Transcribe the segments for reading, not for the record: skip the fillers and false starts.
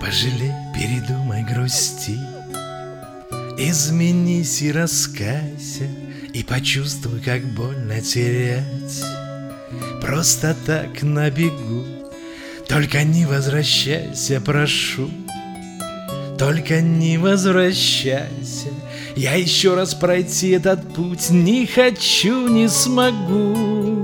Пожалей, передумай, грусти, изменись и раскайся, и почувствуй, как больно терять просто так на бегу. Только не возвращайся, прошу, только не возвращайся. Я еще раз пройти этот путь не хочу, не смогу.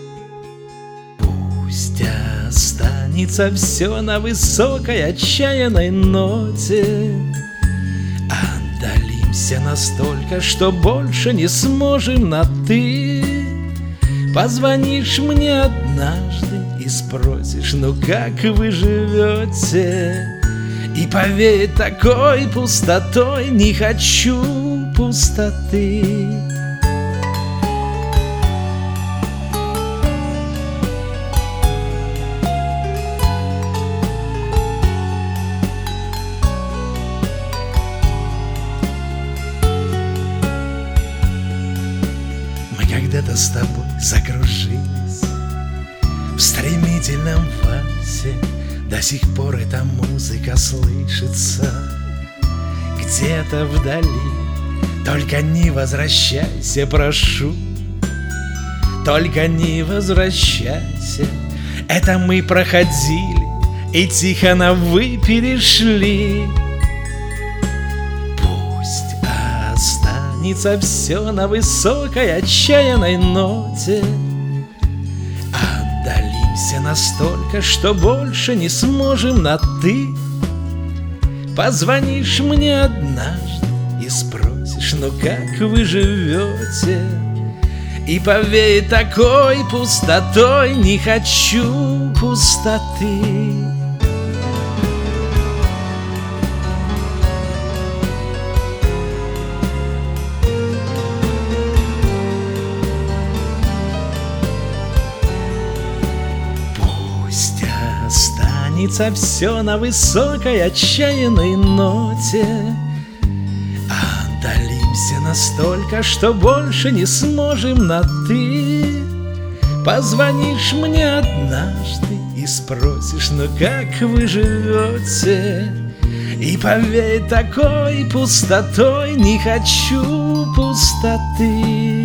Пусть останется все на высокой отчаянной ноте. Отдалимся настолько, что больше не сможем на «ты». Позвонишь мне однажды и спросишь, ну как вы живете? И повеет такой пустотой, не хочу пустоты. Мы когда-то с тобой закружились в стремительном вальсе. До сих пор эта музыка слышится где-то вдали. Только не возвращайся, прошу, только не возвращайся. Это мы проходили и тихо на «вы» перешли. Пусть останется все на высокой отчаянной ноте. Настолько, что больше не сможем на «ты». Позвонишь мне однажды и спросишь, ну как вы живете? И повеет такой пустотой, не хочу пустоты. Пусть останется все на высокой отчаянной ноте. Отдалимся настолько, что больше не сможем на «ты». Позвонишь мне однажды и спросишь, ну как вы живете? И повеет такой пустотой, не хочу пустоты.